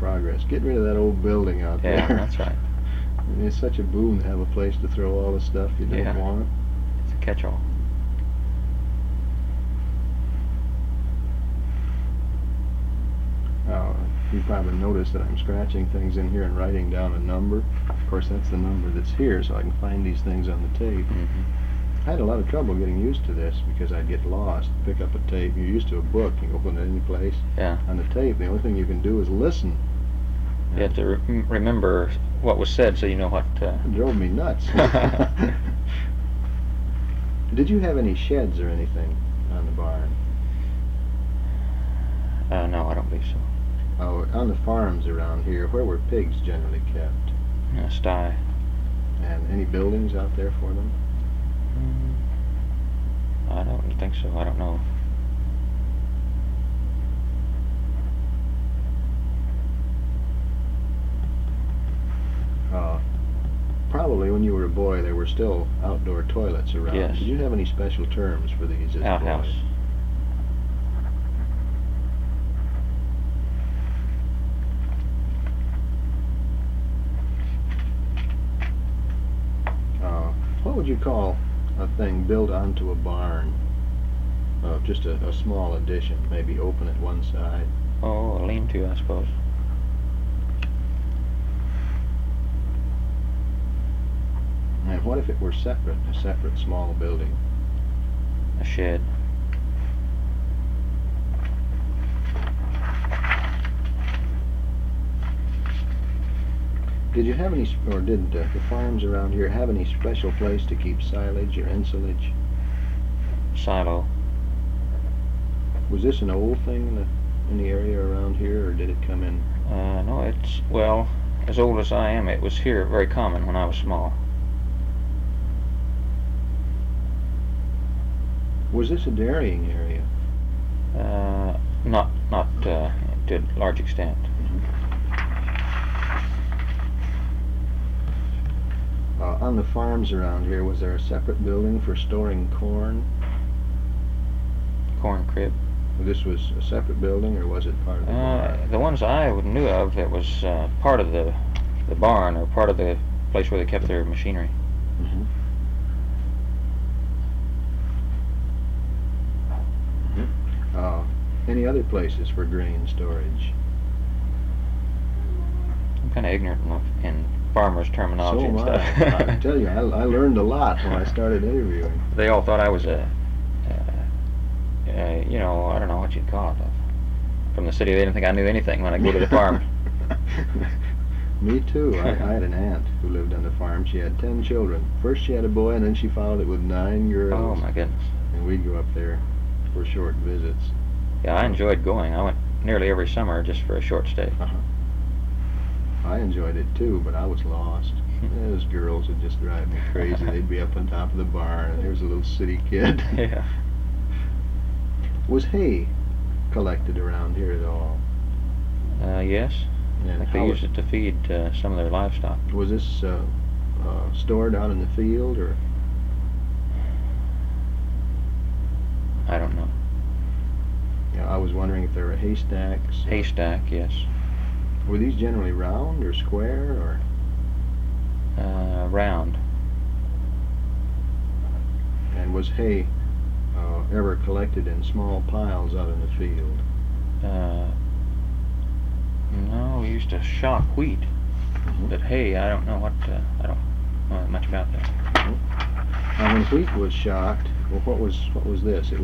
progress. Get rid of that old building out there. Yeah, that's right. I mean, it's such a boon to have a place to throw all the stuff you don't want. It's a catch-all. You probably noticed that I'm scratching things in here and writing down a number. Of course, that's the number that's here, so I can find these things on the tape. I had a lot of trouble getting used to this because I'd get lost, pick up a tape. You're used to a book, you can open it any place. Yeah. On the tape, the only thing you can do is listen. You have to remember what was said so you know what... It drove me nuts. Did you have any sheds or anything on the barn? No, I don't believe so. Oh, on the farms around here, where were pigs generally kept? A sty. And any buildings out there for them? I don't think so. I don't know. Probably when you were a boy there were still outdoor toilets around. Yes. Did you have any special terms for these as Outhouse. boys? What would you call a thing built onto a barn? Just a small addition, maybe open at one side. Oh, a lean-to, I suppose. And what if it were separate, a separate small building? A shed. Did you have any, or did the farms around here have any special place to keep silage or ensilage? Silo. Was this an old thing in the area around here, or did it come in? No, it's, well, as old as I am, it was here very common when I was small. Was this a dairying area? Not to a large extent. On the farms around here, was there a separate building for storing corn? Corn crib. This was a separate building, or was it part of the barn? The ones I knew of, it was part of the barn, or part of the place where they kept their machinery. Any other places for grain storage? I'm kind of ignorant in farmers' terminology and stuff. I tell you, I learned a lot when I started interviewing. They all thought I was you know, I don't know what you'd call it. From the city, they didn't think I knew anything when I go to the farm. Me too. I had an aunt who lived on the farm. She had 10 children. First she had a boy, and then she followed it with 9 girls. Oh my goodness. And we'd go up there for short visits. Yeah, I enjoyed going. I went nearly every summer just for a short stay. I enjoyed it too, but I was lost. Those girls would just drive me crazy. They'd be up on top of the barn, and there's a little city kid. Yeah. Was hay collected around here at all? Yes. And I think they used it to feed some of their livestock. Was this stored out in the field, or? I don't know. Yeah, I was wondering if there were haystacks. Haystack, yes. Were these generally round or square, or? Round. And was hay ever collected in small piles out in the field? No, we used to shock wheat. But hay, I don't know I don't know much about that. Now, when wheat was shocked, well, what was this? It